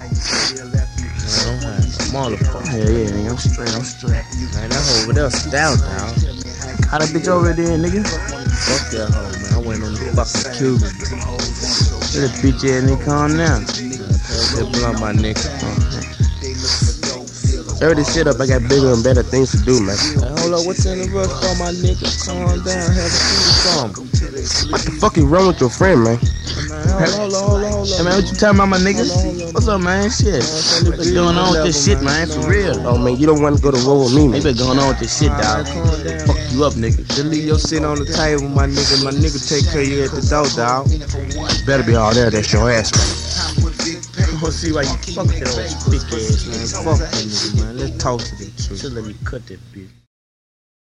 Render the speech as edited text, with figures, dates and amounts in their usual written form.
Motherfucker. Yeah, nigga, I'm straight. Man, that hoe over there stout, dog. How that bitch over there, nigga? Fuck that hoe, man. I went on the fucking Cuban. Let that bitch ass nigga calm down. That blunt, my nigga. Hurry this shit up, I got bigger and better things to do, man. Hey, hold up, what's in the rush for, my nigga? Calm down, have a seat or something. What the fuck is wrong with your friend, man? Hold on. Hey, man, what you talking about, my nigga? What's up, man? Shit. What's going on with this shit, man? For real. Oh, man, you don't want to go to war with me, man. You been going on with this shit, dog. Fuck you up, nigga. Just leave your shit on the table, my nigga. My nigga take care of you at the door, dog. Better be all there, that's your ass, man. I wanna see why you fuck that old big ass, man. Fuck that nigga, man. Let's talk to them. Just let me cut that bitch.